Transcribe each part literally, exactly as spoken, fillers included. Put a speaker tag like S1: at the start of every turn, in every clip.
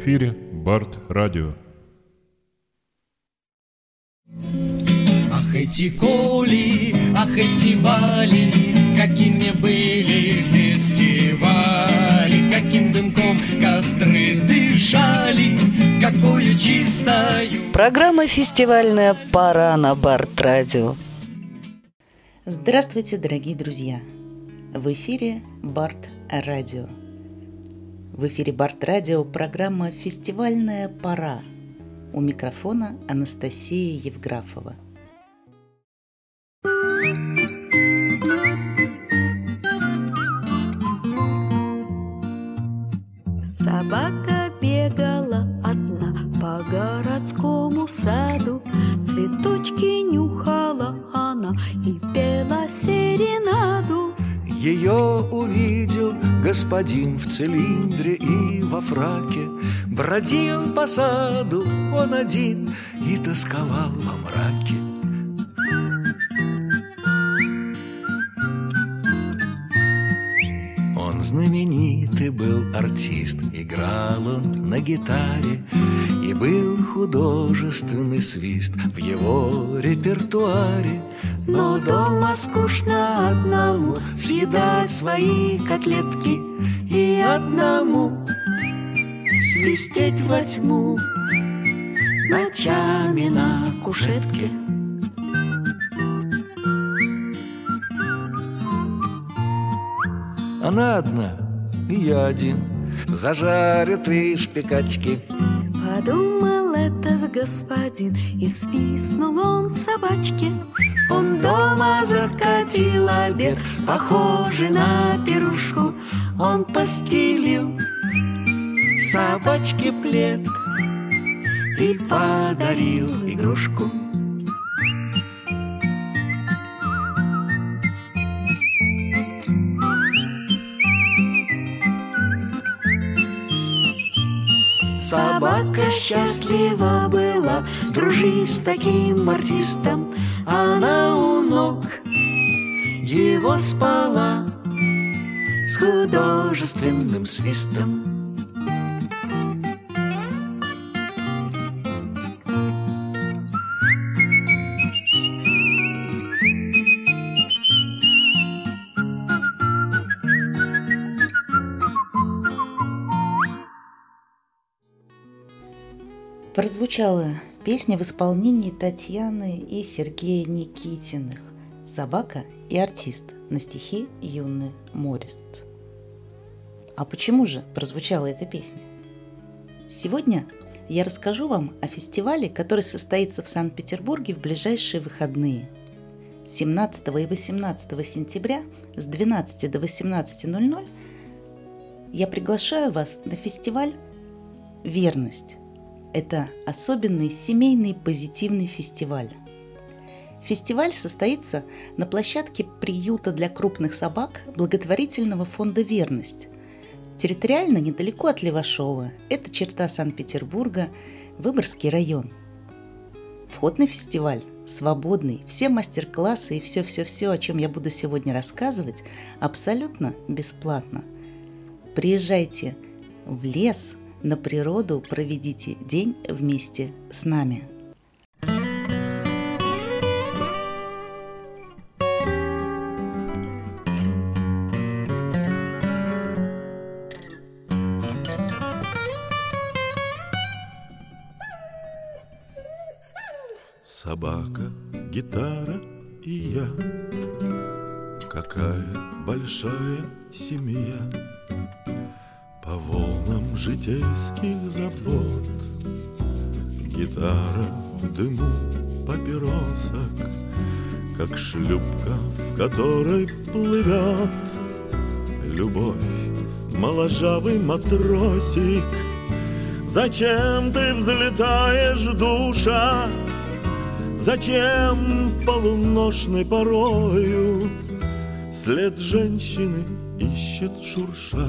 S1: эфире Барт Радио.
S2: Ах, эти коли, ах, эти вали, какими были фестивали, каким дымком костры дышали, какую чистою.
S3: Программа «Фестивальная пора» на Барт Радио.
S4: Здравствуйте, дорогие друзья! В эфире Барт Радио. В эфире Барт Радио программа «Фестивальная пора». У микрофона Анастасия Евграфова.
S5: Собака бегала одна по городскому саду, цветочки нюхала она и пела серенаду.
S6: Ее увидел господин в цилиндре и во фраке, бродил по саду он один и тосковал во мраке. Он знаменитый был артист, играл он на гитаре, и был художественный свист в его репертуаре. Но дома скучно одному съедать свои котлетки и одному свистеть во тьму ночами на кушетке. Она одна, и я один, зажарю три шпикачки.
S5: Подумал этот господин, и свистнул он собачке.
S6: Он дома закатил обед, похожий на пирушку. Он постелил собачке плед и подарил игрушку. Собака счастлива была, дружить с таким артистом. Она у ног его спала с художественным свистом.
S4: Прозвучала песня в исполнении Татьяны и Сергея Никитиных «Собака и артист» на стихи Юны Морис. А почему же прозвучала эта песня? Сегодня я расскажу вам о фестивале, который состоится в Санкт-Петербурге в ближайшие выходные. семнадцатого и восемнадцатого сентября с двенадцати до восемнадцати ноль ноль я приглашаю вас на фестиваль «Верность». Это особенный семейный позитивный фестиваль. Фестиваль состоится на площадке приюта для крупных собак благотворительного фонда «Верность». Территориально недалеко от Левашова. Это черта Санкт-Петербурга, Выборгский район. Вход на фестиваль свободный. Все мастер-классы и все-все-все, о чем я буду сегодня рассказывать, абсолютно бесплатно. Приезжайте в лес, на природу, проведите день вместе с нами.
S7: Собака, гитара и я, какая большая семья. По волнам житейских забот, гитара в дыму папиросок, как шлюпка, в которой плывет любовь, моложавый матросик. Зачем ты взлетаешь, душа? Зачем полуношной порою след женщины ищет шурша?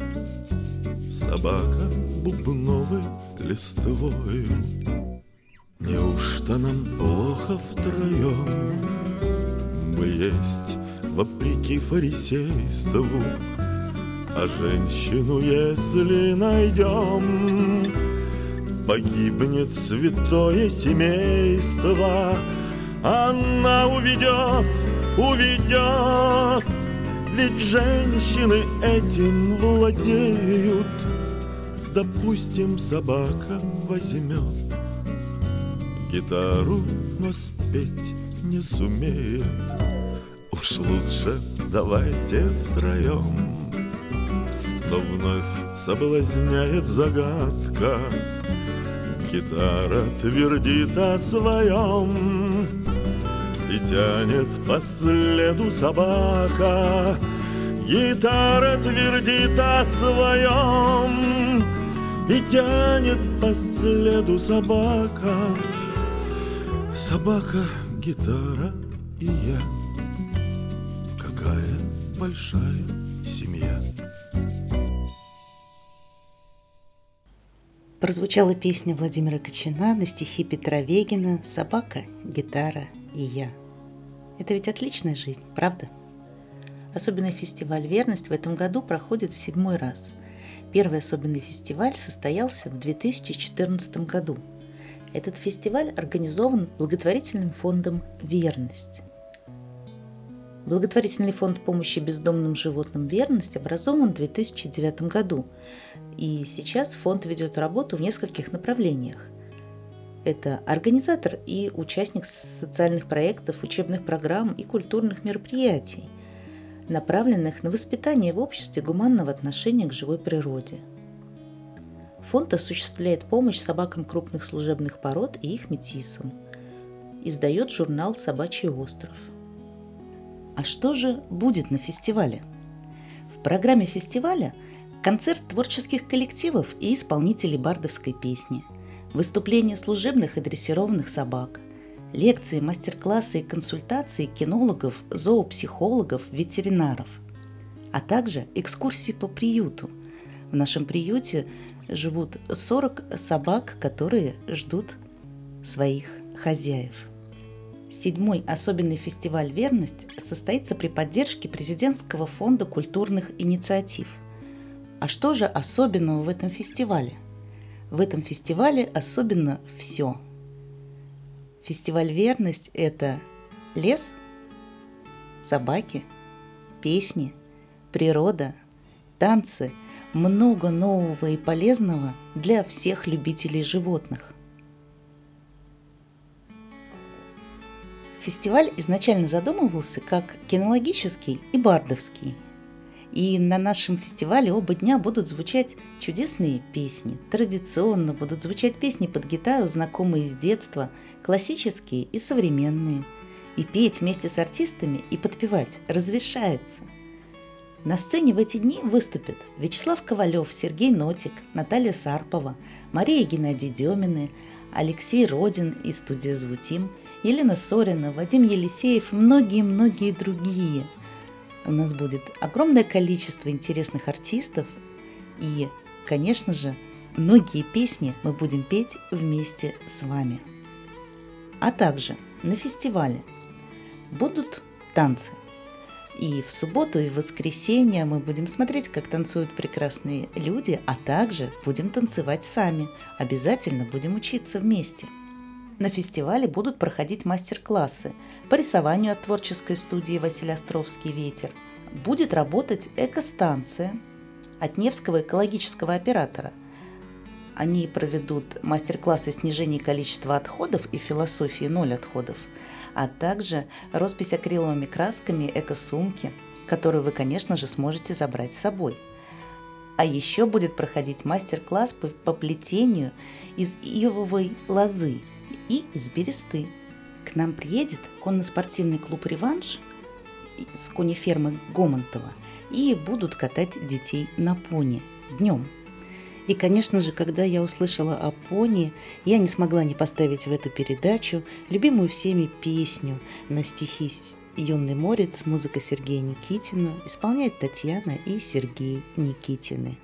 S7: Собака бубновой листвою. Неужто нам плохо втроем? Мы есть вопреки фарисейству, А женщину, если найдем, погибнет святое семейство. Она уведет, уведет, ведь женщины этим владеют. Допустим, собака возьмет гитару, но спеть не сумеет. Уж лучше давайте втроем. Но вновь соблазняет загадка. Гитара твердит о своем и тянет по следу собака. Гитара твердит о своем и тянет по следу собака. Собака, гитара и я. Какая большая семья.
S4: Прозвучала песня Владимира Кочина на стихи Петра Вегина «Собака, гитара и я». Это ведь отличная жизнь, правда? Особенный фестиваль «Верность» в этом году проходит в седьмой раз. Первый особенный фестиваль состоялся в две тысячи четырнадцатом году. Этот фестиваль организован благотворительным фондом «Верность». Благотворительный фонд помощи бездомным животным «Верность» образован в две тысячи девятом году, и сейчас фонд ведет работу в нескольких направлениях. Это организатор и участник социальных проектов, учебных программ и культурных мероприятий, направленных на воспитание в обществе гуманного отношения к живой природе. Фонд осуществляет помощь собакам крупных служебных пород и их метисам. Издает журнал «Собачий остров». А что же будет на фестивале? В программе фестиваля концерт творческих коллективов и исполнителей бардовской песни, выступления служебных и дрессированных собак, лекции, мастер-классы и консультации кинологов, зоопсихологов, ветеринаров, а также экскурсии по приюту. В нашем приюте живут сорок собак, которые ждут своих хозяев. Седьмой особенный фестиваль «Верность» состоится при поддержке Президентского фонда культурных инициатив. А что же особенного в этом фестивале? В этом фестивале особенно все. Фестиваль «Верность» – это лес, собаки, песни, природа, танцы, много нового и полезного для всех любителей животных. Фестиваль изначально задумывался как кинологический и бардовский. И на нашем фестивале оба дня будут звучать чудесные песни. Традиционно будут звучать песни под гитару, знакомые с детства, классические и современные. И петь вместе с артистами и подпевать разрешается. На сцене в эти дни выступят Вячеслав Ковалев, Сергей Нотик, Наталья Сарпова, Мария Геннадий Демины, Алексей Родин из студии «Звутим», Елена Сорина, Вадим Елисеев и многие-многие другие. У нас будет огромное количество интересных артистов и, конечно же, многие песни мы будем петь вместе с вами. А также на фестивале будут танцы. И в субботу, и в воскресенье мы будем смотреть, как танцуют прекрасные люди, а также будем танцевать сами. Обязательно будем учиться вместе. На фестивале будут проходить мастер-классы по рисованию от творческой студии Василий Островский «Ветер». Будет работать экостанция от Невского экологического оператора. Они проведут мастер-классы снижения количества отходов и философии ноль отходов, а также роспись акриловыми красками эко-сумки, которую вы, конечно же, сможете забрать с собой. А еще будет проходить мастер-класс по, по плетению из ивовой лозы и из бересты. К нам приедет конно-спортивный клуб «Реванш» с конефермы Гомонтова и будут катать детей на пони днем. И, конечно же, когда я услышала о пони, я не смогла не поставить в эту передачу любимую всеми песню на стихи «Юный морец», музыка Сергея Никитина, исполняет Татьяна и Сергей Никитины.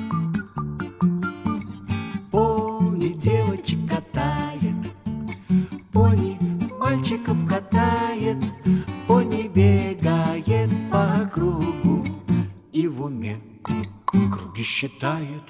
S2: Пони девочек катает,
S6: мальчиков катает, пони бегает по кругу и в уме круги считает.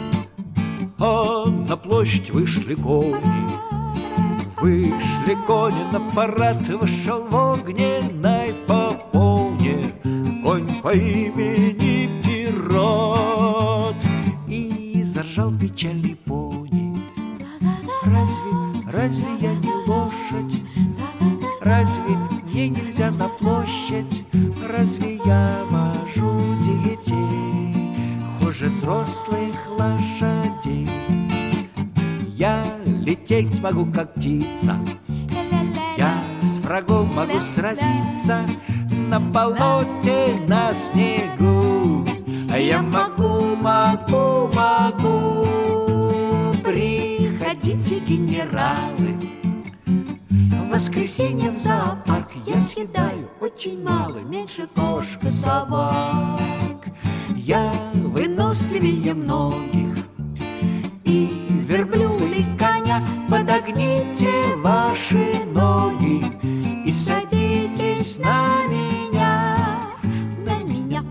S6: А на площадь вышли кони, вышли кони на парад, вышел в огненной попоне конь по имени Пират. И заржал печальный пони. Разве, разве я не лошадь? Разве мне нельзя на площадь? Разве я вожу детей хуже взрослых лошадей? Я лететь могу, как птица, я с врагом могу сразиться на болоте, на снегу. А я могу, могу, могу. Приходите, генералы, в воскресенье в зоопарк. Я съедаю очень мало, меньше кошек и собак. Я выносливее многих, и верблюда, и коня. Подогните ваши ноги и садитесь на меня, на меня.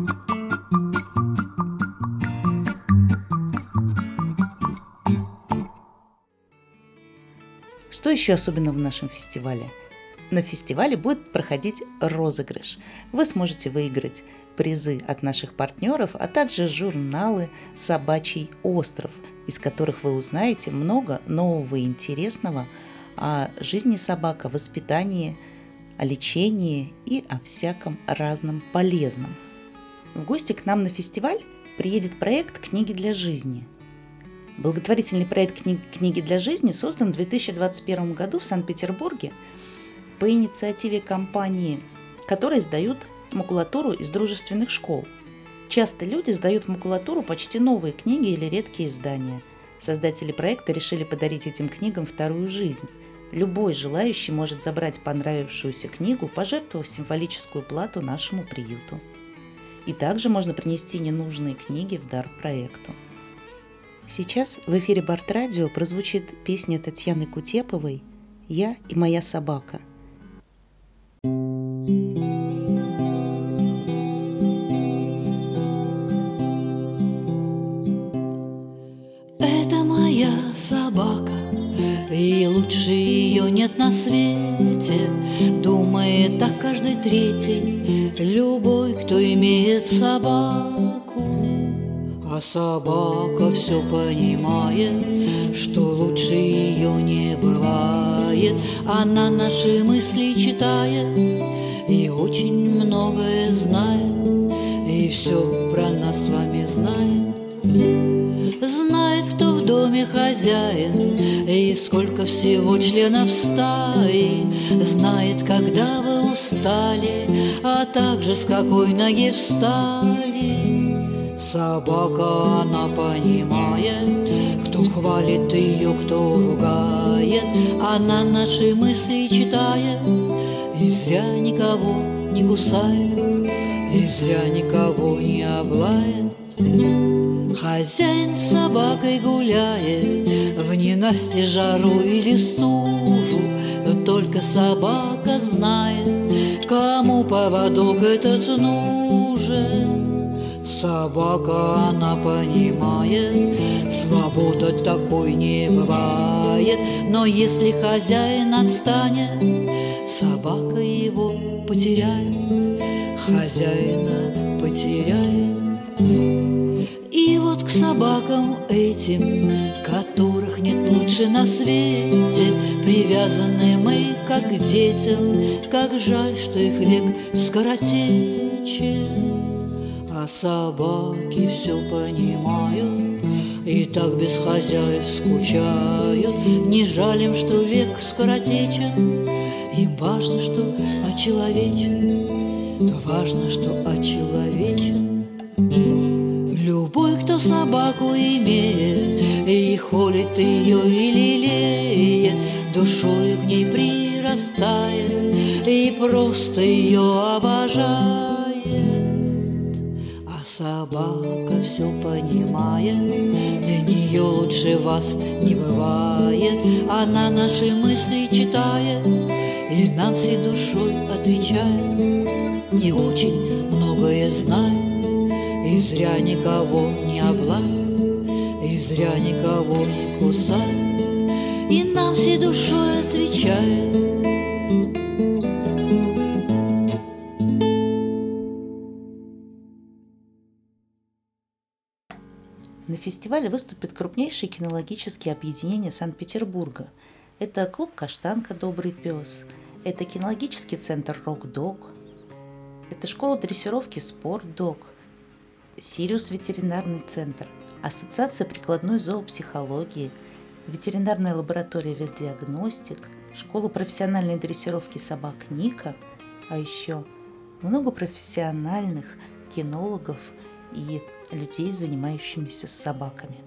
S4: Что еще особенного в нашем фестивале? На фестивале будет проходить розыгрыш. Вы сможете выиграть призы от наших партнеров, а также журналы «Собачий остров», из которых вы узнаете много нового и интересного о жизни собак, о воспитании, о лечении и о всяком разном полезном. В гости к нам на фестиваль приедет проект «Книги для жизни». Благотворительный проект «Книги для жизни» создан в две тысячи двадцать первом году в Санкт-Петербурге по инициативе компании, которые сдают макулатуру из дружественных школ. Часто люди сдают в макулатуру почти новые книги или редкие издания. Создатели проекта решили подарить этим книгам вторую жизнь. Любой желающий может забрать понравившуюся книгу, пожертвовав символическую плату нашему приюту. И также можно принести ненужные книги в дар проекту. Сейчас в эфире Барт-радио прозвучит песня Татьяны Кутеповой «Я и моя собака».
S8: Это моя собака, и лучше ее нет на свете. Думает так каждый третий, любой, кто имеет собаку. А собака все понимает, что лучше ее не бывает. Она наши мысли читает и очень многое знает, и все про нас с вами знает. Знает, кто в доме хозяин, и сколько всего членов стаи. Знает, когда вы устали, а также с какой ноги встали. Собака, она понимает, кто хвалит ее, кто ругает. Она наши мысли читает и зря никого не кусает, и зря никого не облает. Хозяин с собакой гуляет в ненастье, жару или стужу, но только собака знает, кому поводок этот нужен. Собака, она понимает, свобода такой не бывает. Но если хозяин отстанет, собака его потеряет, хозяина потеряет. И вот к собакам этим, которых нет лучше на свете, привязаны мы, как к детям, как жаль, что их век скоротечен. А собаки все понимают и так без хозяев скучают. Не жалим, что век скоротечен, им важно, что очеловечен, важно, что очеловечен. Любой, кто собаку имеет и холит ее и лелеет, душою к ней прирастает и просто ее обожает. Собака все понимает, для нее лучше вас не бывает. Она наши мысли читает и нам всей душой отвечает: не очень многое знаю, и зря никого не облаю, и зря никого не кусаю, и нам всей душой отвечает.
S4: На фестивале выступят крупнейшие кинологические объединения Санкт-Петербурга. Это клуб «Каштанка. Добрый пес», это кинологический центр «Рок-дог», это школа дрессировки «Спорт-дог», «Сириус» ветеринарный центр, Ассоциация прикладной зоопсихологии, ветеринарная лаборатория ветдиагностик, школа профессиональной дрессировки собак «Ника», а еще много профессиональных кинологов и людей, занимающимися собаками.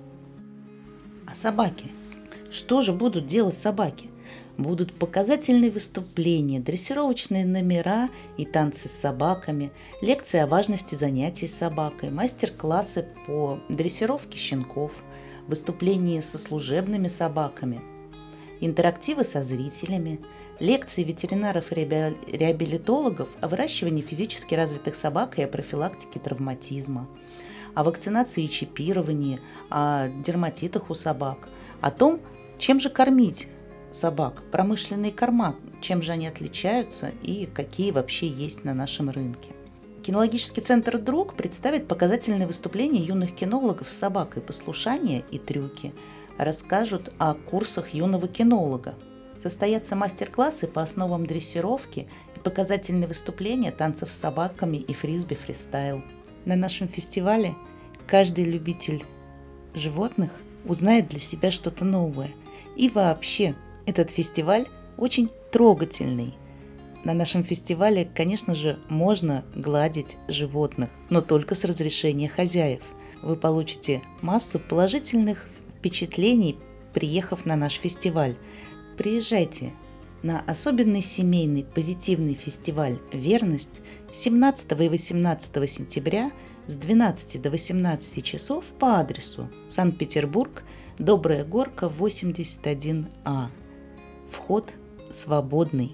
S4: А собаки? Что же будут делать собаки? Будут показательные выступления, дрессировочные номера и танцы с собаками, лекции о важности занятий с собакой, мастер-классы по дрессировке щенков, выступления со служебными собаками, интерактивы со зрителями, лекции ветеринаров и реабилитологов о выращивании физически развитых собак и о профилактике травматизма, о вакцинации и чипировании, о дерматитах у собак, о том, чем же кормить собак, промышленные корма, чем же они отличаются и какие вообще есть на нашем рынке. Кинологический центр «Друг» представит показательные выступления юных кинологов с собакой, послушания и трюки, расскажут о курсах юного кинолога. Состоятся мастер-классы по основам дрессировки и показательные выступления танцев с собаками и фрисби-фристайл. На нашем фестивале каждый любитель животных узнает для себя что-то новое. И вообще, этот фестиваль очень трогательный. На нашем фестивале, конечно же, можно гладить животных, но только с разрешения хозяев. Вы получите массу положительных впечатлений, приехав на наш фестиваль. Приезжайте на особенный семейный позитивный фестиваль «Верность» семнадцатого и восемнадцатого сентября с двенадцати до восемнадцати часов по адресу Санкт-Петербург, Добрая Горка, восемьдесят один А. Вход свободный.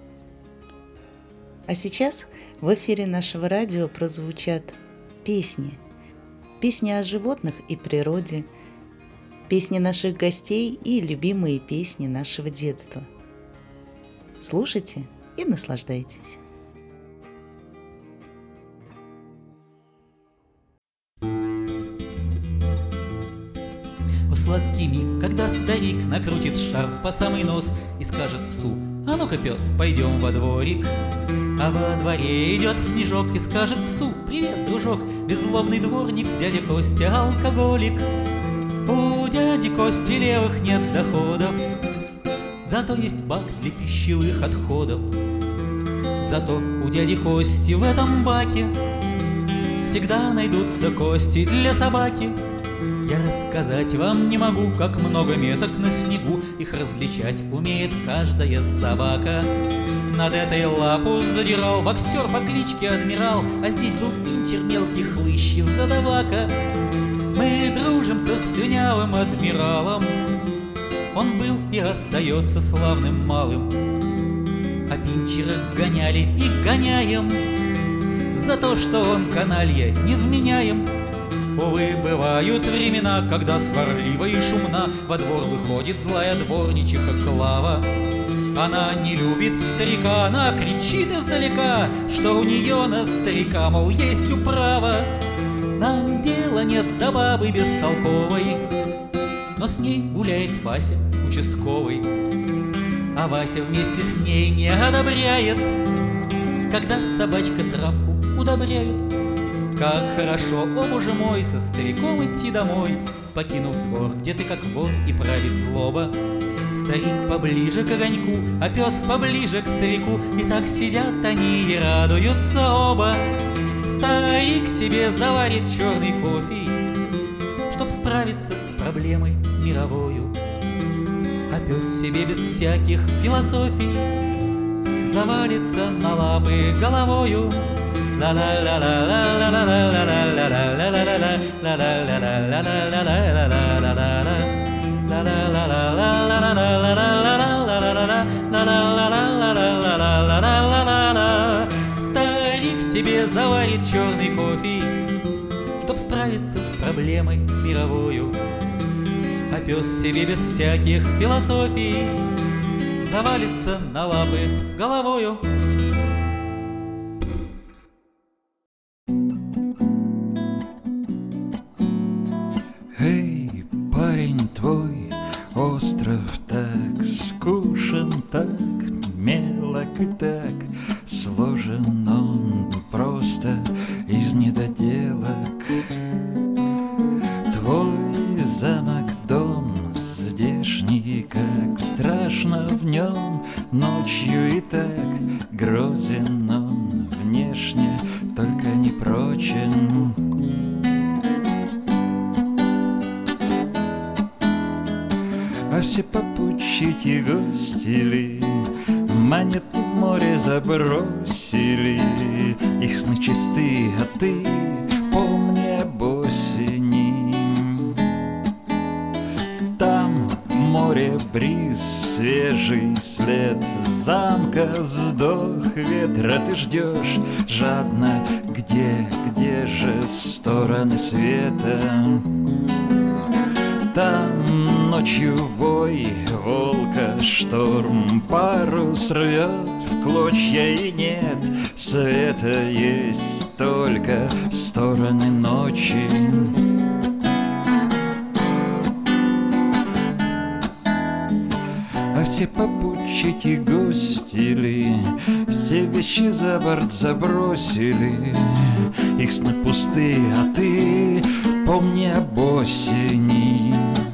S4: А сейчас в эфире нашего радио прозвучат песни. Песни о животных и природе, песни наших гостей и любимые песни нашего детства. Слушайте и наслаждайтесь.
S9: О, сладкий миг, когда старик накрутит шарф по самый нос и скажет псу: а ну-ка, пес, пойдем во дворик. А во дворе идет снежок и скажет псу: привет, дружок, беззлобный дворник, дядя Костя алкоголик. У дяди Кости левых нет доходов, зато есть бак для пищевых отходов. Зато у дяди Кости в этом баке всегда найдутся кости для собаки. Я рассказать вам не могу, как много меток на снегу, их различать умеет каждая собака. Над этой лапу задирал боксер по кличке Адмирал, а здесь был пинчер мелкий хлыщ из-за табака. Мы дружим со слюнявым адмиралом, он был и остается славным малым. А пинчера гоняли и гоняем за то, что он каналья невменяем. Увы, бывают времена, когда сварлива и шумна во двор выходит злая дворничиха Клава. Она не любит старика, она кричит издалека, что у нее на старика, мол, есть управа. Нам дела нет до бабы бестолковой, но с ней гуляет Вася участковый. А Вася вместе с ней не одобряет, когда собачка травку удобряет. Как хорошо, о боже мой, со стариком идти домой, покинув двор, где ты как вор и правит злоба. Старик поближе к огоньку, а пес поближе к старику, и так сидят они и радуются оба. Старик себе заварит черный кофе, чтоб справиться с проблемой мировою. А пес себе без всяких философий завалится на лапы головою. La пьет черный кофе, чтоб справиться с проблемой мировою. А пес себе без всяких философий завалится на лапы головою.
S6: Эй, парень, твой остров так скучен, так мелок и так сложен он просто из недоделок. Твой замок, дом здешний, как страшно в нем ночью и так грозен он внешне, только не прочен. А все попутчики гости ли монеты в море забросили, их сны чисты, а ты помни об осени. Там в море бриз, свежий след замка, вздох ветра ты ждешь жадно, где, где же стороны света? Там ночью вой волка, шторм парус рвет в клочья, и нет света, есть только стороны ночи. А все попутчики гости ли все вещи за борт забросили, их сны пусты, а ты помни об осени.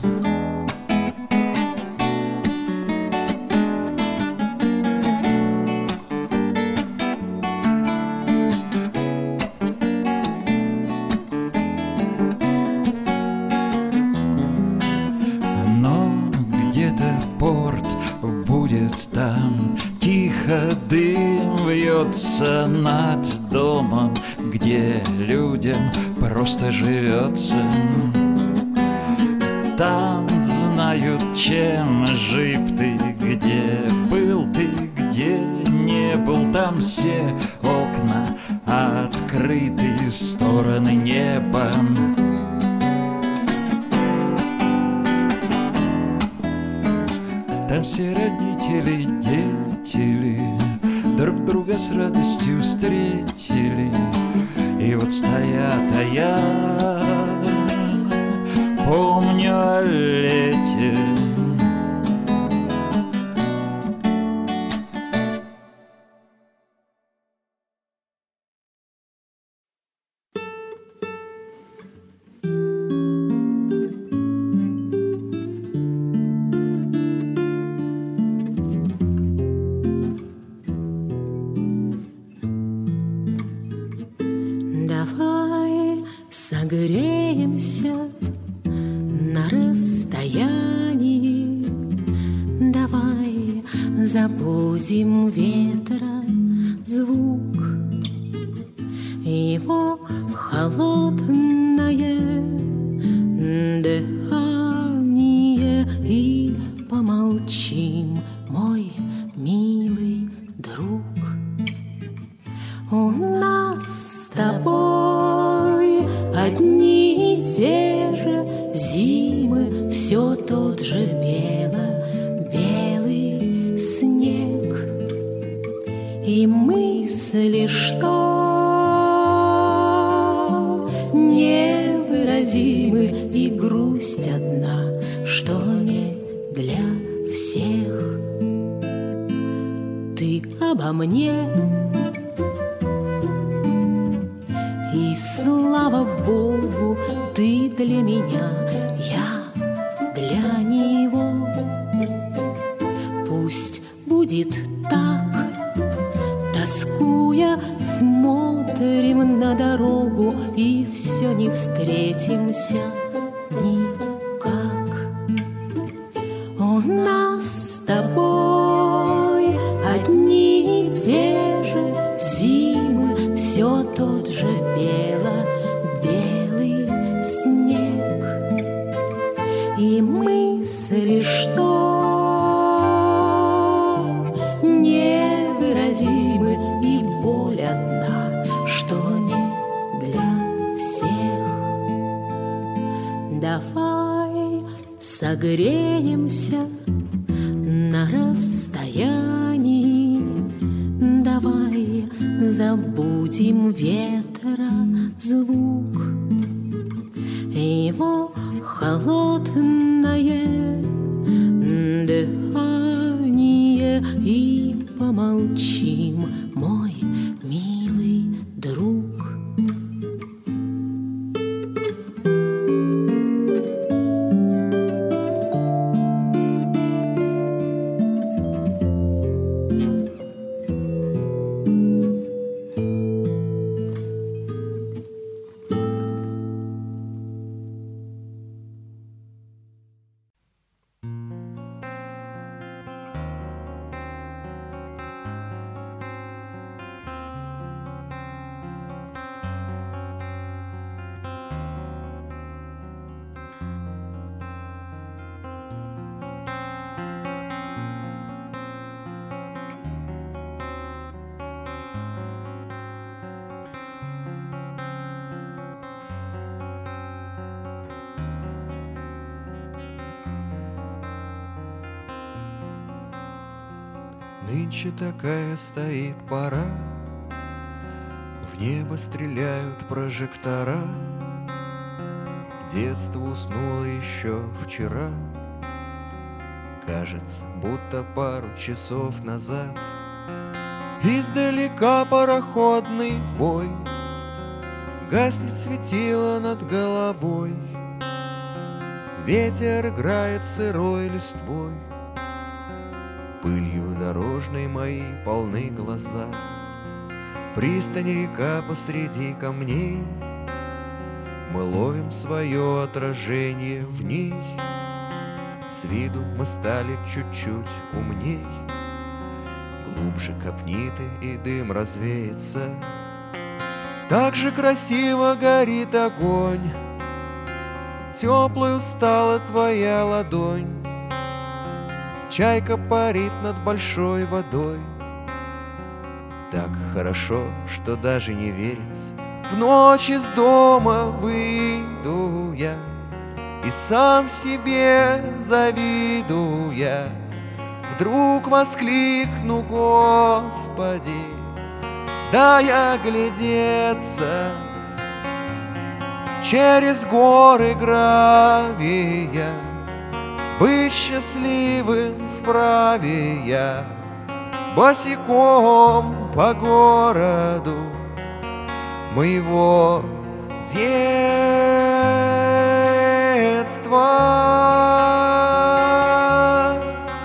S6: Там тихо дым вьется над домом, где людям просто живется. Там знают, чем жив ты, где был ты, где не был. Там все окна открыты в стороны неба. Там все родители, дети друг друга с радостью встретили. И вот стоят, а я помню о лете.
S10: Согреемся на расстоянии, давай забудем ветра звук, его холодное дыхание, и помолчим, мой милый друг. У нас с тобой одни и те же зимы, все тот же бело-белый снег, и мысли, что невыразимы, и грусть одна, что не для всех. Ты обо мне, и слава Богу, ты для меня, я для него. Пусть будет так, тоскуя, смотрим на дорогу, и все не встретимся никак. У нас с тобой одни и те же зимы, все тот же бело-белый снег, и мысли, что невыразимы, и боль одна, что не забудем ветра звук, его холодное дыхание, и помолчим, мой милый друг.
S11: Нынче такая стоит пора, в небо стреляют прожектора. Детство уснуло еще вчера, кажется, будто пару часов назад. Издалека пароходный вой, гаснет светило над головой. Ветер играет сырой листвой, пылью дорожной мои полны глаза. Пристань, река посреди камней, мы ловим свое отражение в ней. С виду мы стали чуть-чуть умней, глубже копни ты, и дым развеется. Так же красиво горит огонь, теплой устала твоя ладонь. Чайка парит над большой водой, так хорошо, что даже не верится. В ночь из дома выйду я, и сам себе завидуя, вдруг воскликну: Господи, дай оглядеться через горы гравия. Быть счастливым вправе я, босиком по городу моего детства.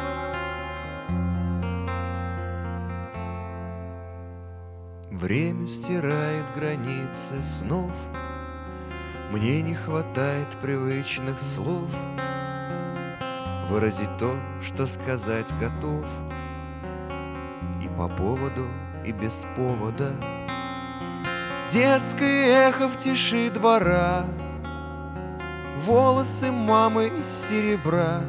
S11: Время стирает границы снов, мне не хватает привычных слов выразить то, что сказать готов, и по поводу, и без повода. Детское эхо в тиши двора, волосы мамы из серебра,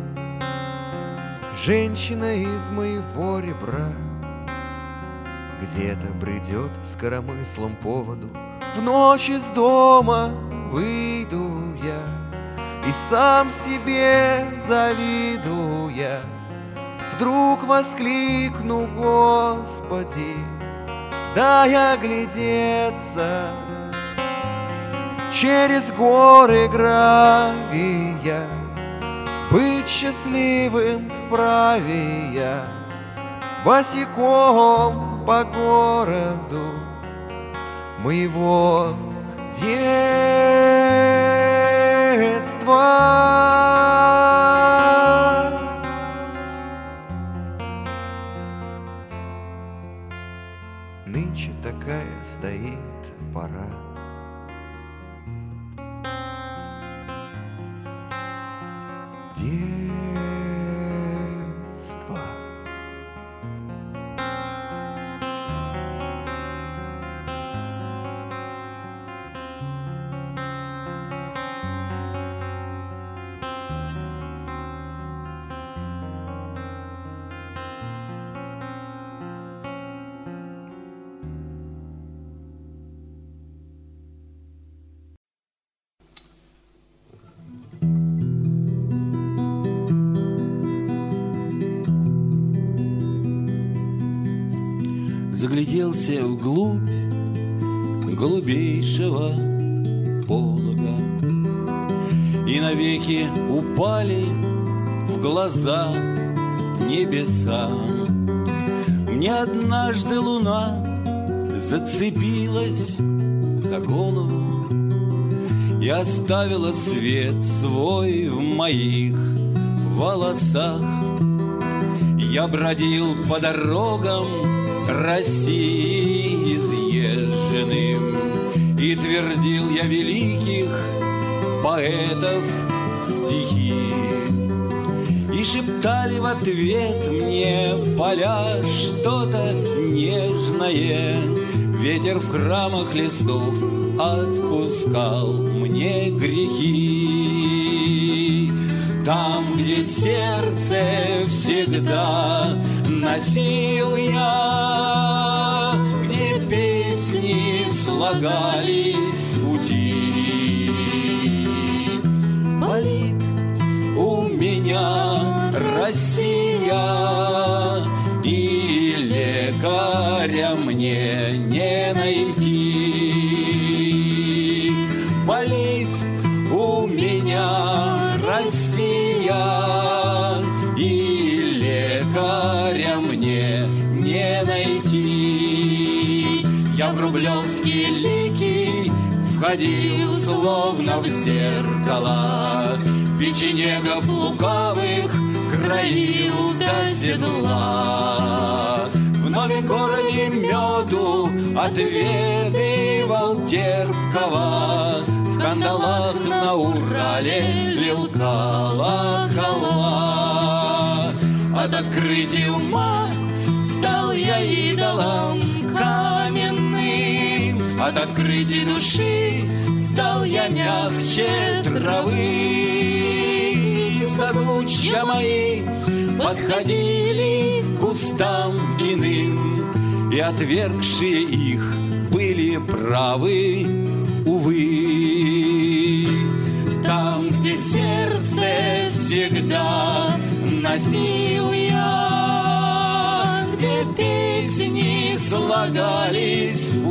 S11: женщина из моего ребра где-то бредет с коромыслом поводу. В ночь из дома выйду я, и сам себе завидуя, вдруг воскликну: Господи, дай оглядеться через горы гравия. Быть счастливым вправе я, босиком по городу моего детства. Нынче такая стоит пора. Детство.
S12: загляделся вглубь голубейшего полога, и навеки упали в глаза небеса. Мне однажды луна зацепилась за голову и оставила свет свой в моих волосах. Я бродил по дорогам России изъезженным, и твердил я великих поэтов стихи. И шептали в ответ мне поля что-то нежное. Ветер в храмах лесов отпускал мне грехи. Там, где сердце всегда носил я, где песни слагались в пути, болит у меня Россия, и лекаря мне не найти. Болит у меня Россия, и лекаря мне не найти. Я в рублевские лики входил словно в зеркало, печенегов лукавых краил до седла. В новом городе меду отведывал терпкого, в кандалах на Урале лил колокола. От открытия ума стал я идолом каменным, от открытия души стал я мягче травы. Созвучья мои подходили к кустам иным, и отвергшие их были правы, увы. Там, где сердце всегда носил я, где песни слагались в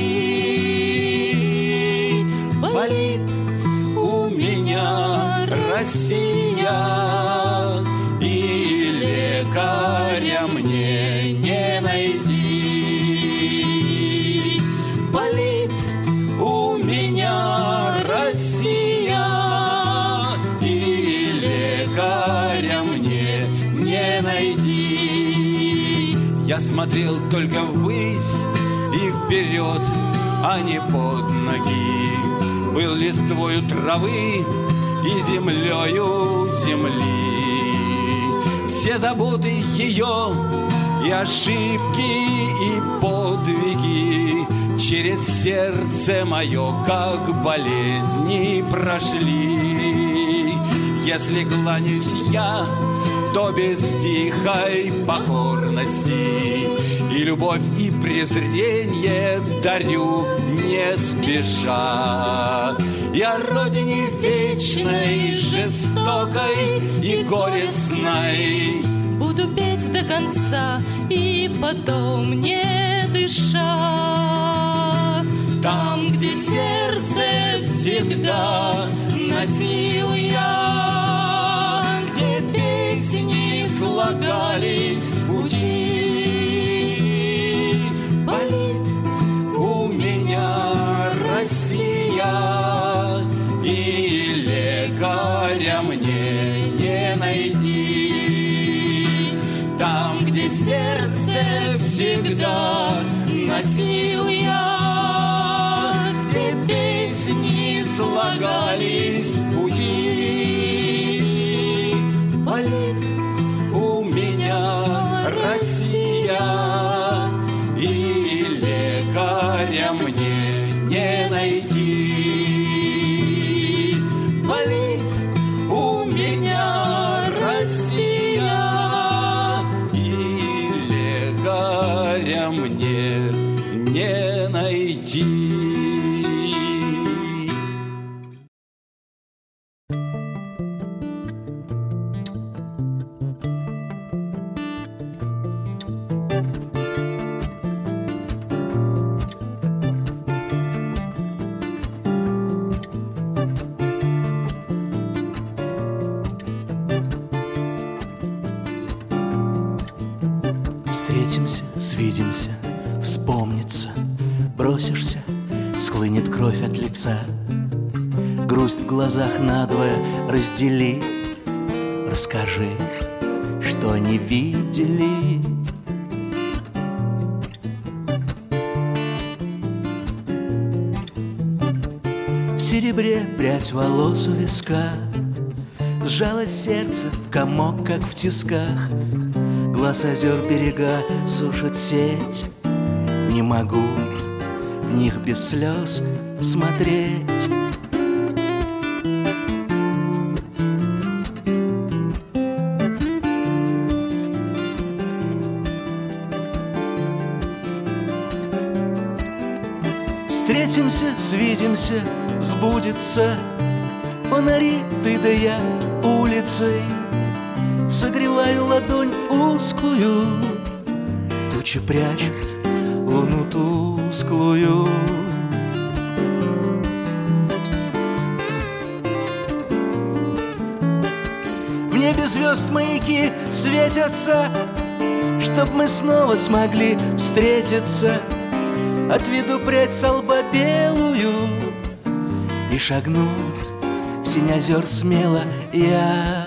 S12: пути, болит у меня Россия, и лекаря мне не найти. Болит у меня Россия, и лекаря мне не найти. Я смотрел только ввысь и вперед, а не под ноги. Был листвою травы и землею земли. Все заботы ее и ошибки, и подвиги через сердце мое, как болезни, прошли. Если кланяюсь я, то без тихой покорности, и любовь, и презрение дарю не спеша. Я родине вечной, жестокой и горестной
S13: буду петь до конца и потом не дыша. Там, где сердце всегда носил я, где песни слагались в пути, болит у меня Россия, и лекаря мне не найти. Там, где сердце всегда носил я, где песни слагались в пути, болит у меня Россия, и лекаря мне не найти. Болит у меня Россия, и лекаря мне не найти.
S14: Встретимся, свидимся, вспомнится, бросишься, схлынет кровь от лица. Грусть в глазах надвое раздели, расскажи, что они видели. В серебре прядь волос у виска, сжалось сердце в комок, как в тисках. Глаз озер берега сушит сеть, не могу в них без слез смотреть. Встретимся, свидимся, сбудется. Фонари, ты да я, улицей. Согреваю ладонь узкую, тучи прячут луну тусклую. В небе звезд маяки светятся, чтоб мы снова смогли встретиться. Отведу прядь со лба белую и шагну в синь озер смело я.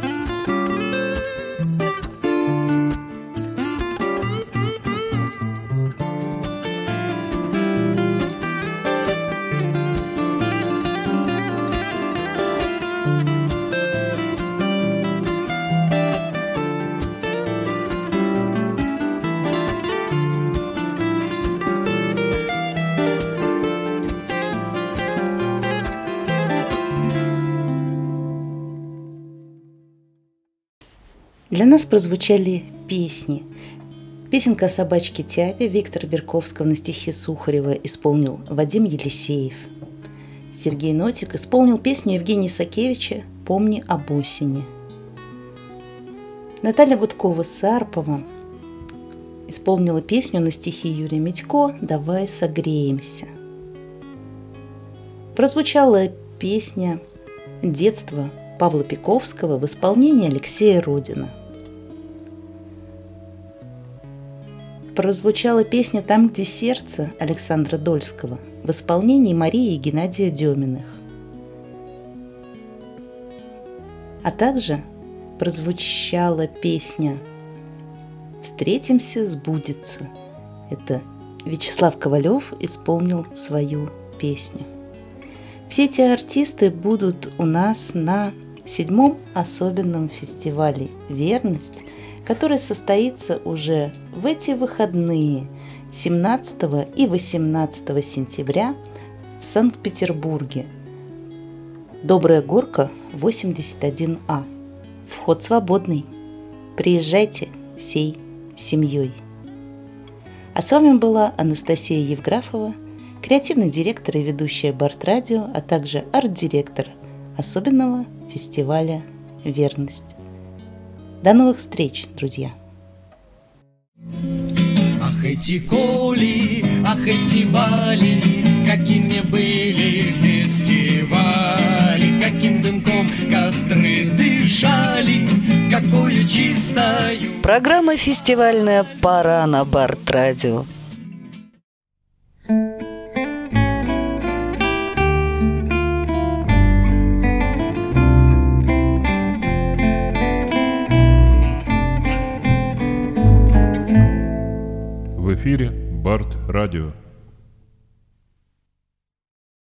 S4: Для нас прозвучали песни. Песенка о собачке Тяпе Виктора Берковского на стихи Сухарева исполнил Вадим Елисеев. Сергей Нотик исполнил песню Евгения Сакевича «Помни об осени». Наталья Гудкова-Сарпова исполнила песню на стихи Юрия Митько «Давай согреемся». Прозвучала песня «Детство» Павла Пиковского в исполнении Алексея Родина. Прозвучала песня «Там, где сердце» Александра Дольского в исполнении Марии и Геннадия Деминых. А также прозвучала песня «Встретимся, сбудется». Это Вячеслав Ковалев исполнил свою песню. Все эти артисты будут у нас на седьмом особенном фестивале «Верность», который состоится уже в эти выходные семнадцатого и восемнадцатого сентября в Санкт-Петербурге. Добрая горка, восемьдесят один А. Вход свободный. Приезжайте всей семьей. А с вами была Анастасия Евграфова, креативный директор и ведущая Барт-радио, а также арт-директор особенного фестиваля «Верность». До новых встреч, друзья!
S2: Ах, эти коли, ах, эти вали, какими были фестивали, каким дымком костры дышали, какую чистою...
S3: Программа «Фестивальная пора» на Барт-радио.
S1: В эфире Барт-радио.